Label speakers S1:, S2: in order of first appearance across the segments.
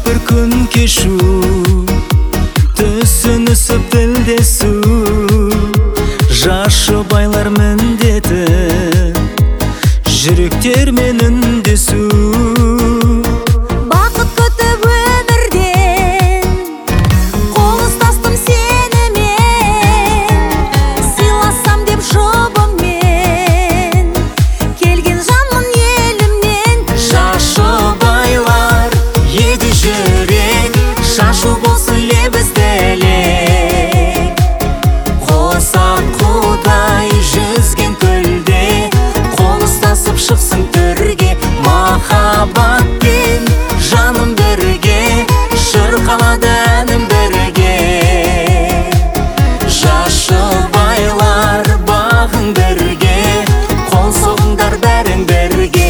S1: бір күн кешу, түсінісіп тілдесу, жашы байлар міндеті, жүректермен үндесу.
S2: Бақыт күтіп өмірден, қол ұстастым сенімен, сыйласам деп жұбыммен, келген жанмын елімнен.
S1: Жашы байлар, еді жүрек, шашу болсын лебіз тілек. Қосақ құдай жүзген көлде, қол ұстасып шықсын төрге. Махаббатпен жаным бірге, шырқалады әнім бірге. Жашы байлар бағың бірге, қол соғыңдар бәрің бірге.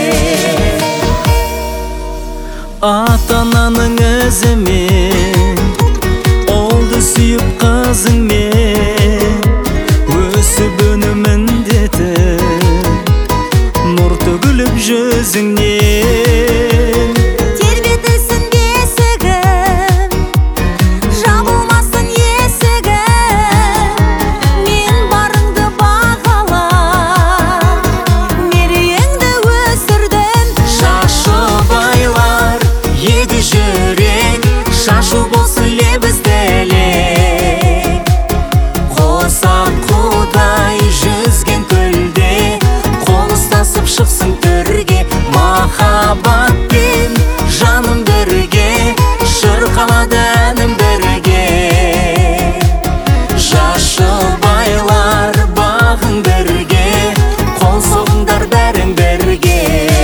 S1: Ата-ананың ізімен, олды сүйіп қызыңмен, өсіп өну міндеті, нұр төгіліп жүзіңнен.
S2: Тербетілсін бесігім, жабылмасын есігім, мен барыңды бағалап, мерейіңді өсірдім.
S1: Жашы байлар, еді жүрек, шашу болсын лебіз тілек. Қосақ құдай жүзген көлде, қол ұстасып шықсын төрге. Махаббатпен жаным бірге, шырқалады әнім бірге. Жашы байлар бағың бірге, қол соғыңдар бәрің бірге.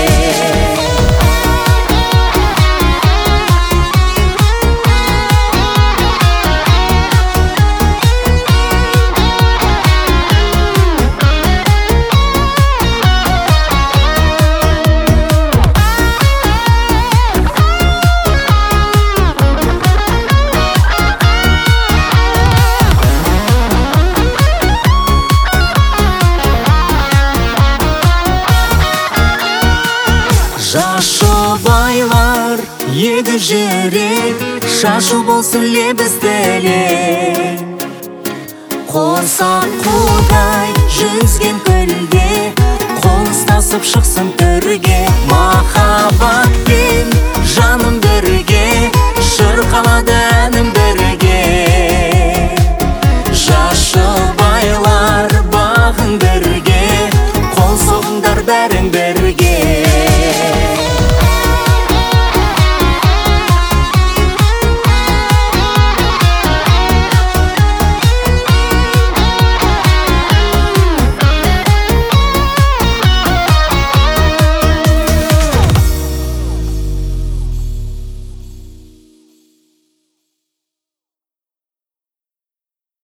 S1: Жашы байлар, еді жүрек, шашу болсын лебіз тілек. Қосақ құдай жүзген көлде, қол ұстасып шықсын төрге.